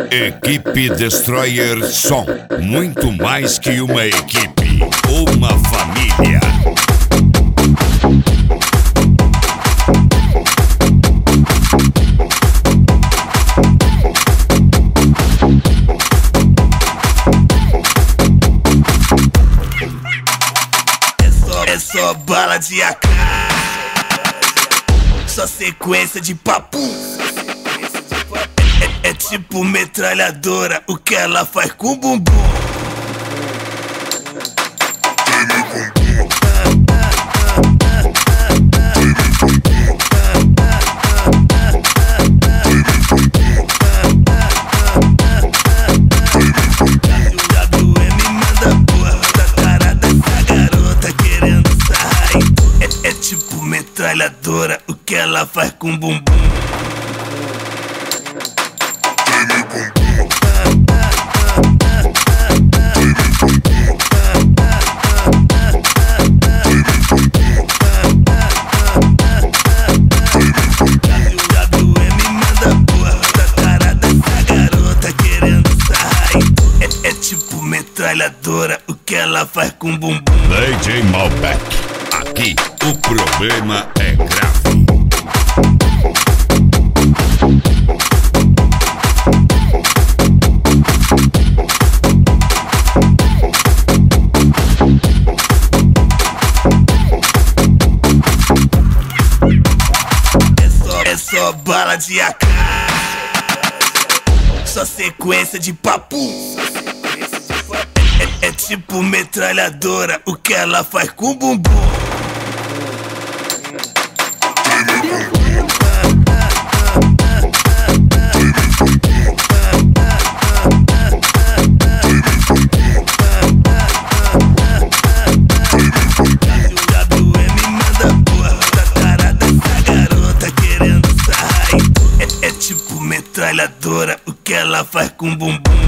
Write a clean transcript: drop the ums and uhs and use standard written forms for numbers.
Equipe Destroyer Som, muito mais que uma equipe, uma família. É só bala de AK, só sequência de papo. É tipo metralhadora, o que ela faz com o bumbum. É tipo metralhadora, o que ela faz com o bumbum. É tipo metralhadora, o que ela faz com o bumbum. DJ Malbec, aqui o problema é grave. É só bala de AK, só sequência de papo. É tipo metralhadora, o que ela faz com o bumbum. É tipo metralhadora, o que ela faz com o bumbum.